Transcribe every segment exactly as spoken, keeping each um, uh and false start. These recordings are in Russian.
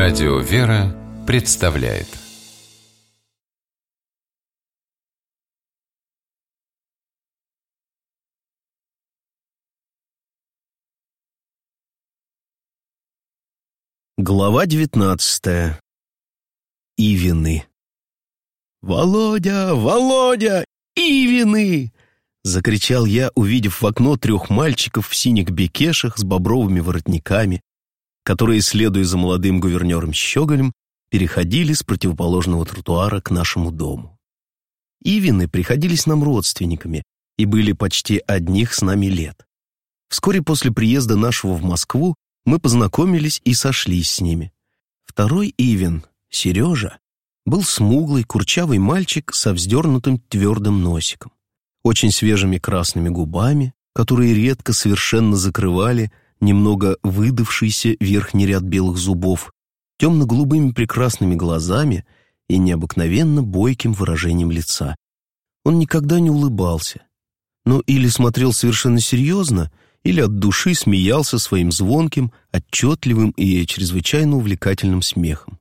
Радио «Вера» представляет Глава девятнадцатая. Ивины. «Володя! Володя! Ивины!» — закричал я, увидев в окно трех мальчиков в синих бекешах с бобровыми воротниками, которые, следуя за молодым гувернером Щеголем, переходили с противоположного тротуара к нашему дому. Ивины приходились нам родственниками и были почти одних с нами лет. Вскоре после приезда нашего в Москву мы познакомились и сошлись с ними. Второй Ивин, Сережа, был смуглый, курчавый мальчик со вздернутым твердым носиком, очень свежими красными губами, которые редко совершенно закрывали немного выдавшийся верхний ряд белых зубов, темно-голубыми прекрасными глазами и необыкновенно бойким выражением лица. Он никогда не улыбался, но или смотрел совершенно серьезно, или от души смеялся своим звонким, отчетливым и чрезвычайно увлекательным смехом.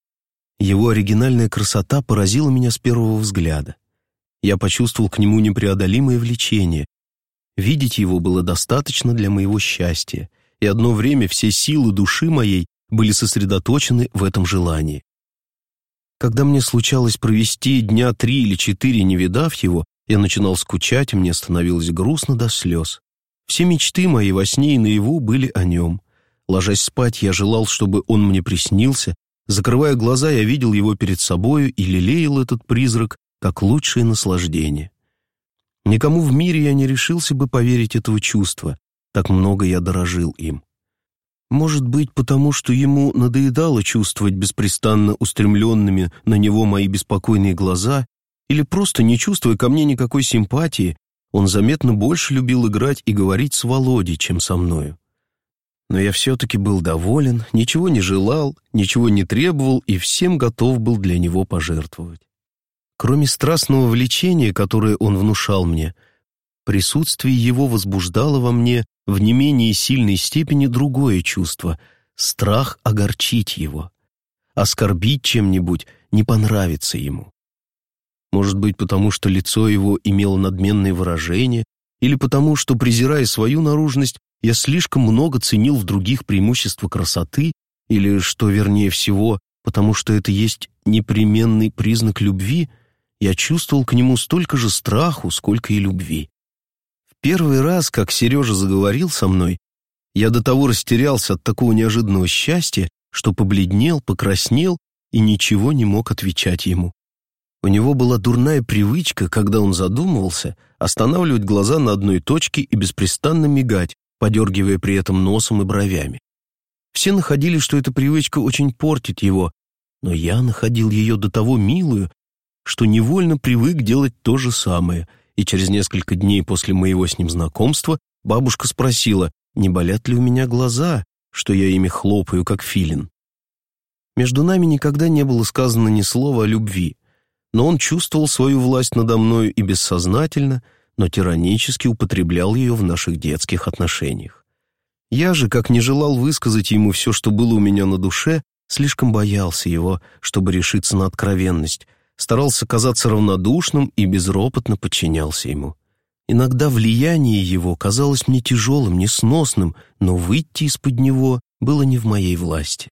Его оригинальная красота поразила меня с первого взгляда. Я почувствовал к нему непреодолимое влечение. Видеть его было достаточно для моего счастья, и одно время все силы души моей были сосредоточены в этом желании. Когда мне случалось провести дня три или четыре, не видав его, я начинал скучать, и мне становилось грустно до слез. Все мечты мои во сне и наяву были о нем. Ложась спать, я желал, чтобы он мне приснился. Закрывая глаза, я видел его перед собою и лелеял этот призрак как лучшее наслаждение. Никому в мире я не решился бы поверить этого чувства, так много я дорожил им. Может быть, потому что ему надоедало чувствовать беспрестанно устремленными на него мои беспокойные глаза, или просто не чувствуя ко мне никакой симпатии, он заметно больше любил играть и говорить с Володей, чем со мною. Но я все-таки был доволен, ничего не желал, ничего не требовал и всем готов был для него пожертвовать. Кроме страстного влечения, которое он внушал мне, присутствие его возбуждало во мне в не менее сильной степени другое чувство — страх огорчить его, оскорбить чем-нибудь, не понравиться ему. Может быть, потому что лицо его имело надменное выражение, или потому что, презирая свою наружность, я слишком много ценил в других преимущества красоты, или, что вернее всего, потому что это есть непременный признак любви, я чувствовал к нему столько же страху, сколько и любви. В первый раз, как Сережа заговорил со мной, я до того растерялся от такого неожиданного счастья, что побледнел, покраснел и ничего не мог отвечать ему. У него была дурная привычка, когда он задумывался, останавливать глаза на одной точке и беспрестанно мигать, подергивая при этом носом и бровями. Все находили, что эта привычка очень портит его, но я находил ее до того милую, что невольно привык делать то же самое, и через несколько дней после моего с ним знакомства бабушка спросила, не болят ли у меня глаза, что я ими хлопаю, как филин. Между нами никогда не было сказано ни слова о любви, но он чувствовал свою власть надо мною и бессознательно, но тиранически употреблял ее в наших детских отношениях. Я же, как не желал высказать ему все, что было у меня на душе, слишком боялся его, чтобы решиться на откровенность, старался казаться равнодушным и безропотно подчинялся ему. Иногда влияние его казалось мне тяжелым, несносным, но выйти из-под него было не в моей власти.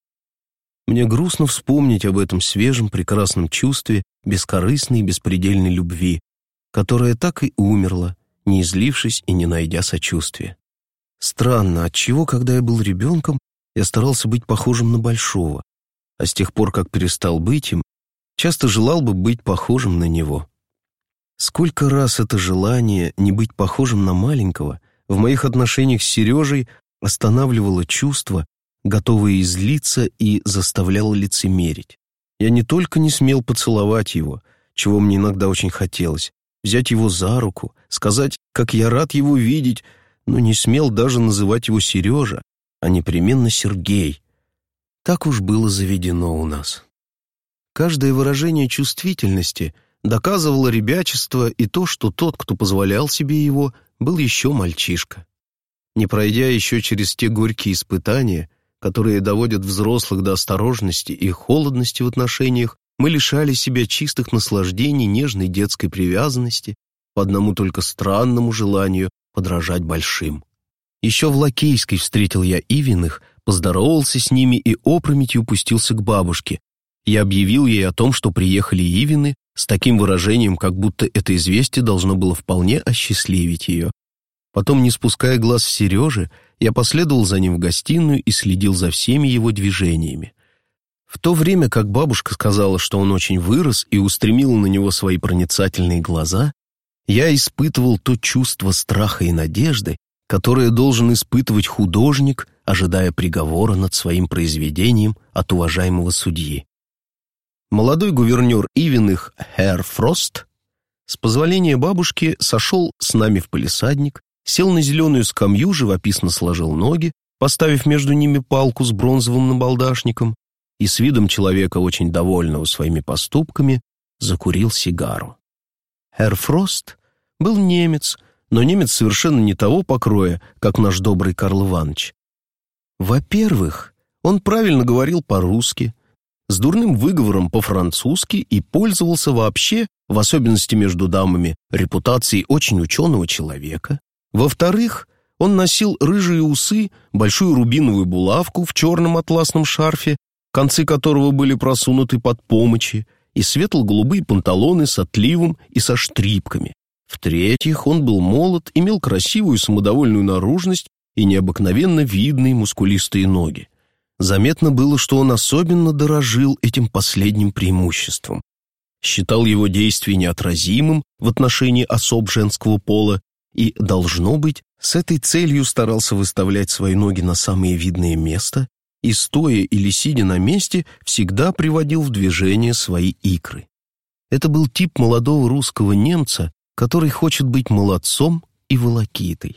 Мне грустно вспомнить об этом свежем, прекрасном чувстве бескорыстной и беспредельной любви, которая так и умерла, не излившись и не найдя сочувствия. Странно, отчего, когда я был ребенком, я старался быть похожим на большого, а с тех пор, как перестал быть им, часто желал бы быть похожим на него. Сколько раз это желание не быть похожим на маленького в моих отношениях с Сережей останавливало чувства, готовые излиться, и заставляло лицемерить. Я не только не смел поцеловать его, чего мне иногда очень хотелось, взять его за руку, сказать, как я рад его видеть, но не смел даже называть его Сережа, а непременно Сергей. Так уж было заведено у нас. Каждое выражение чувствительности доказывало ребячество и то, что тот, кто позволял себе его, был еще мальчишка. Не пройдя еще через те горькие испытания, которые доводят взрослых до осторожности и холодности в отношениях, мы лишали себя чистых наслаждений нежной детской привязанности по одному только странному желанию подражать большим. Еще в Лакейской встретил я Ивиных, поздоровался с ними и опрометью пустился к бабушке. Я объявил ей о том, что приехали Ивины, с таким выражением, как будто это известие должно было вполне осчастливить ее. Потом, не спуская глаз с Сережи, я последовал за ним в гостиную и следил за всеми его движениями. В то время как бабушка сказала, что он очень вырос и устремила на него свои проницательные глаза, я испытывал то чувство страха и надежды, которое должен испытывать художник, ожидая приговора над своим произведением от уважаемого судьи. Молодой гувернер Ивиных, Herr Фрост, с позволения бабушки сошел с нами в палисадник, сел на зеленую скамью, живописно сложил ноги, поставив между ними палку с бронзовым набалдашником, и с видом человека, очень довольного своими поступками, закурил сигару. Herr Фрост был немец, но немец совершенно не того покроя, как наш добрый Карл Иванович. Во-первых, он правильно говорил по-русски, с дурным выговором по-французски и пользовался вообще, в особенности между дамами, репутацией очень ученого человека. Во-вторых, он носил рыжие усы, большую рубиновую булавку в черном атласном шарфе, концы которого были просунуты под помочи, и светло-голубые панталоны с отливом и со штрипками. В-третьих, он был молод, имел красивую самодовольную наружность и необыкновенно видные мускулистые ноги. Заметно было, что он особенно дорожил этим последним преимуществом. Считал его действие неотразимым в отношении особ женского пола и, должно быть, с этой целью старался выставлять свои ноги на самое видное место и, стоя или сидя на месте, всегда приводил в движение свои икры. Это был тип молодого русского немца, который хочет быть молодцом и волокитой.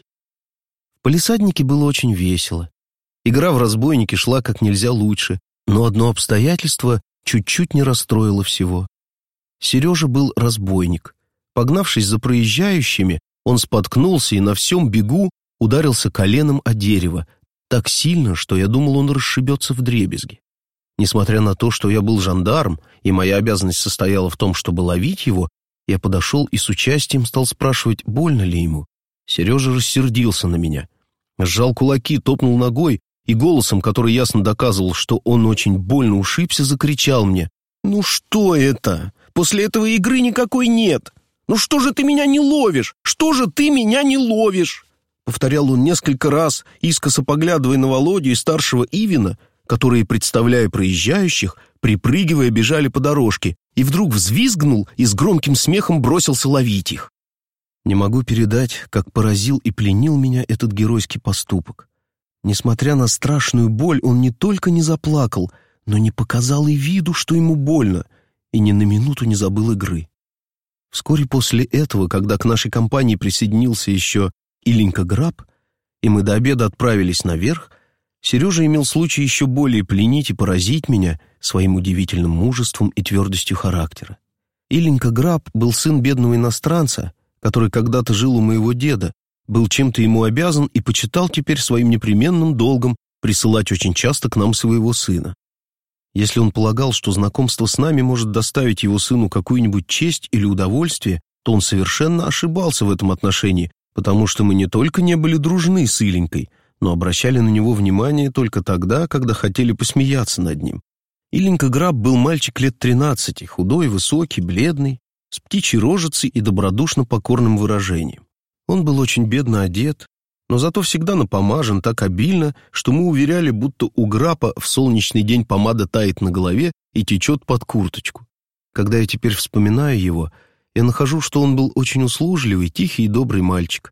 В палисаднике было очень весело. Игра в разбойники шла как нельзя лучше, но одно обстоятельство чуть-чуть не расстроило всего. Сережа был разбойник. Погнавшись за проезжающими, он споткнулся и на всем бегу ударился коленом о дерево, так сильно, что я думал, он расшибется вдребезги. Несмотря на то, что я был жандарм, и моя обязанность состояла в том, чтобы ловить его, я подошел и с участием стал спрашивать, больно ли ему. Сережа рассердился на меня. Сжал кулаки, топнул ногой и голосом, который ясно доказывал, что он очень больно ушибся, закричал мне: «Ну что это? После этого игры никакой нет! Ну что же ты меня не ловишь? Что же ты меня не ловишь?» Повторял он несколько раз, искоса поглядывая на Володю и старшего Ивина, которые, представляя проезжающих, припрыгивая, бежали по дорожке, и вдруг взвизгнул и с громким смехом бросился ловить их. Не могу передать, как поразил и пленил меня этот геройский поступок. Несмотря на страшную боль, он не только не заплакал, но не показал и виду, что ему больно, и ни на минуту не забыл игры. Вскоре после этого, когда к нашей компании присоединился еще Иленька Граб, и мы до обеда отправились наверх, Сережа имел случай еще более пленить и поразить меня своим удивительным мужеством и твердостью характера. Иленька Граб был сын бедного иностранца, который когда-то жил у моего деда, был чем-то ему обязан и почитал теперь своим непременным долгом присылать очень часто к нам своего сына. Если он полагал, что знакомство с нами может доставить его сыну какую-нибудь честь или удовольствие, то он совершенно ошибался в этом отношении, потому что мы не только не были дружны с Иленькой, но обращали на него внимание только тогда, когда хотели посмеяться над ним. Иленька Граб был мальчик лет тринадцати, худой, высокий, бледный, с птичьей рожицей и добродушно покорным выражением. Он был очень бедно одет, но зато всегда напомажен так обильно, что мы уверяли, будто у Грапа в солнечный день помада тает на голове и течет под курточку. Когда я теперь вспоминаю его, я нахожу, что он был очень услужливый, тихий и добрый мальчик.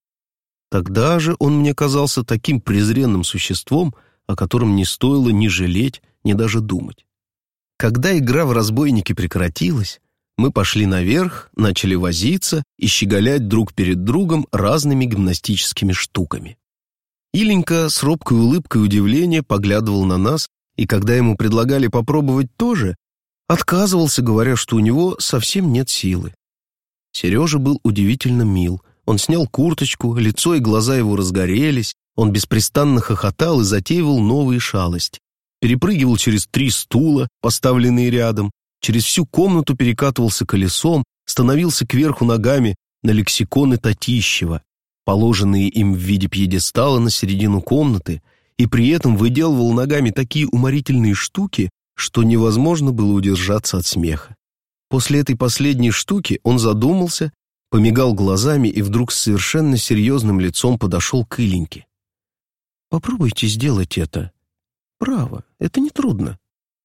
Тогда же он мне казался таким презренным существом, о котором не стоило ни жалеть, ни даже думать. Когда игра в разбойники прекратилась, мы пошли наверх, начали возиться и щеголять друг перед другом разными гимнастическими штуками. Иленька с робкой улыбкой удивления поглядывал на нас, и когда ему предлагали попробовать тоже, отказывался, говоря, что у него совсем нет силы. Сережа был удивительно мил. Он снял курточку, лицо и глаза его разгорелись, он беспрестанно хохотал и затеивал новые шалости. перепрыгивал через три стула, поставленные рядом, через всю комнату перекатывался колесом, становился кверху ногами на лексиконы Татищева, положенные им в виде пьедестала на середину комнаты, и при этом выделывал ногами такие уморительные штуки, что невозможно было удержаться от смеха. После этой последней штуки он задумался, помигал глазами и вдруг с совершенно серьезным лицом подошел к Иленьке. «Попробуйте сделать это. Право, это нетрудно».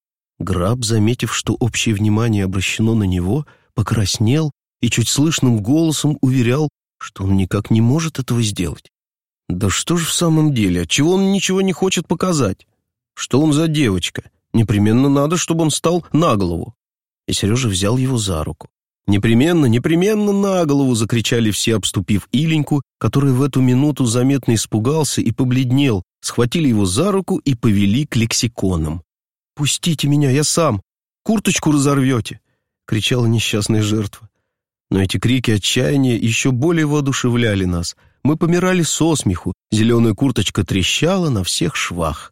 Граб, заметив, что общее внимание обращено на него, покраснел и чуть слышным голосом уверял, что он никак не может этого сделать. Да что ж в самом деле, отчего он ничего не хочет показать? Что он за девочка? Непременно надо, чтобы он стал на голову. И Сережа взял его за руку. «Непременно, непременно на голову!» — закричали все, обступив Иленьку, который в эту минуту заметно испугался и побледнел, схватили его за руку и повели к лексиконам. «Пустите меня, я сам! Курточку разорвете!» — кричала несчастная жертва. Но эти крики отчаяния еще более воодушевляли нас. Мы помирали со смеху, зеленая курточка трещала на всех швах.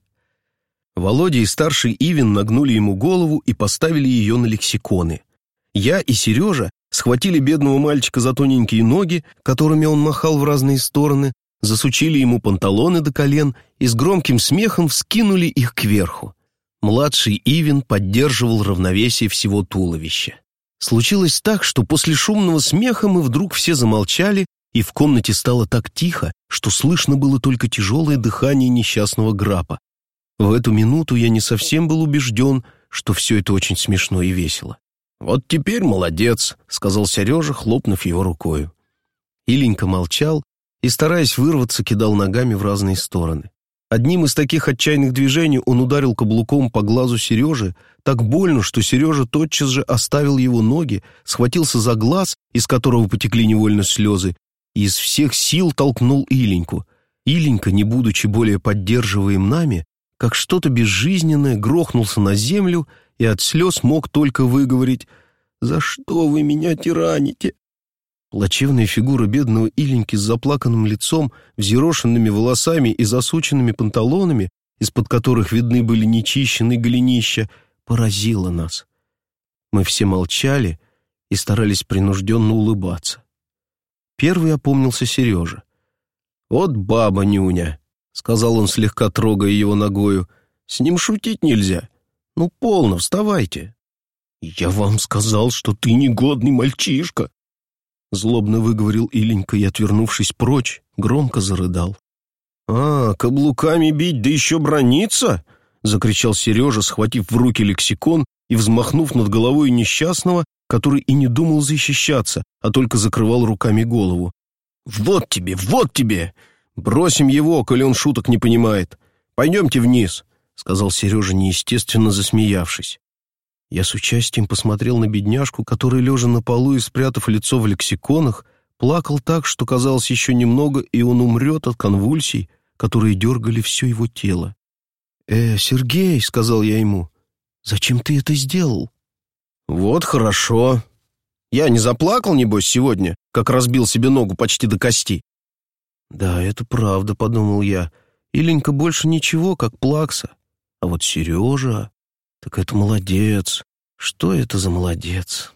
Володя и старший Ивин нагнули ему голову и поставили ее на лексиконы. Я и Сережа схватили бедного мальчика за тоненькие ноги, которыми он махал в разные стороны, засучили ему панталоны до колен и с громким смехом вскинули их кверху. Младший Ивин поддерживал равновесие всего туловища. Случилось так, что после шумного смеха мы вдруг все замолчали, и в комнате стало так тихо, что слышно было только тяжелое дыхание несчастного Грапа. В эту минуту я не совсем был убежден, что все это очень смешно и весело. «Вот теперь молодец», — сказал Сережа, хлопнув его рукою. Иленька молчал и, стараясь вырваться, кидал ногами в разные стороны. Одним из таких отчаянных движений он ударил каблуком по глазу Сережи так больно, что Сережа тотчас же оставил его ноги, схватился за глаз, из которого потекли невольно слезы, и из всех сил толкнул Иленьку. Иленька, не будучи более поддерживаем нами, как что-то безжизненное, грохнулся на землю и от слез мог только выговорить: «За что вы меня тираните?» Плачевная фигура бедного Иленьки с заплаканным лицом, взъерошенными волосами и засученными панталонами, из-под которых видны были нечищенные голенища, поразила нас. Мы все молчали и старались принужденно улыбаться. Первый опомнился Сережа. «Вот баба Нюня», — сказал он, слегка трогая его ногою, — «с ним шутить нельзя. Ну, полно, вставайте». «Я вам сказал, что ты негодный мальчишка», — злобно выговорил Иленька и, отвернувшись прочь, громко зарыдал. «А, каблуками бить, да еще браниться?» — закричал Сережа, схватив в руки лексикон и взмахнув над головой несчастного, который и не думал защищаться, а только закрывал руками голову. «Вот тебе, вот тебе! Бросим его, коли он шуток не понимает. Пойдемте вниз», — сказал Сережа, неестественно засмеявшись. Я с участием посмотрел на бедняжку, который, лежа на полу и спрятав лицо в лексиконах, плакал так, что казалось еще немного, и он умрет от конвульсий, которые дергали все его тело. «Э, Сергей», — сказал я ему, — «зачем ты это сделал?» «Вот хорошо. Я не заплакал, небось, сегодня, как разбил себе ногу почти до кости?» «Да, это правда», — подумал я. «Иленька больше ничего, как плакса. А вот Сережа... Так это молодец. Что это за молодец?»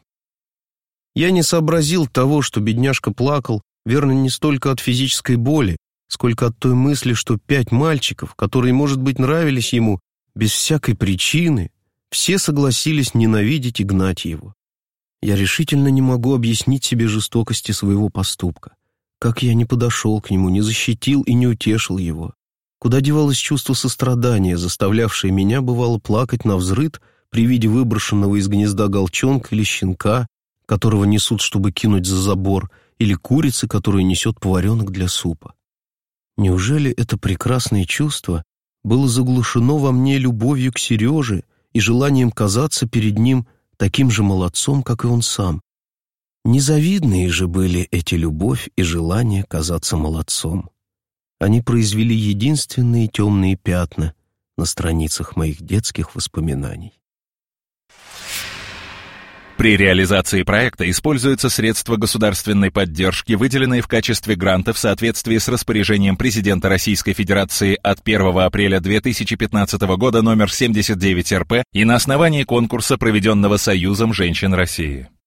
Я не сообразил того, что бедняжка плакал, верно, не столько от физической боли, сколько от той мысли, что пять мальчиков, которые, может быть, нравились ему без всякой причины, все согласились ненавидеть и гнать его. Я решительно не могу объяснить себе жестокости своего поступка. Как я не подошел к нему, не защитил и не утешил его. Куда девалось чувство сострадания, заставлявшее меня, бывало, плакать навзрыд при виде выброшенного из гнезда голчонка или щенка, которого несут, чтобы кинуть за забор, или курицы, которую несет поваренок для супа. Неужели это прекрасное чувство было заглушено во мне любовью к Сереже и желанием казаться перед ним таким же молодцом, как и он сам? Незавидные же были эти любовь и желание казаться молодцом. Они произвели единственные темные пятна на страницах моих детских воспоминаний. При реализации проекта используются средства государственной поддержки, выделенные в качестве гранта в соответствии с распоряжением президента Российской Федерации от первого апреля две тысячи пятнадцатого года номер семьдесят девять эр пэ и на основании конкурса, проведенного Союзом женщин России.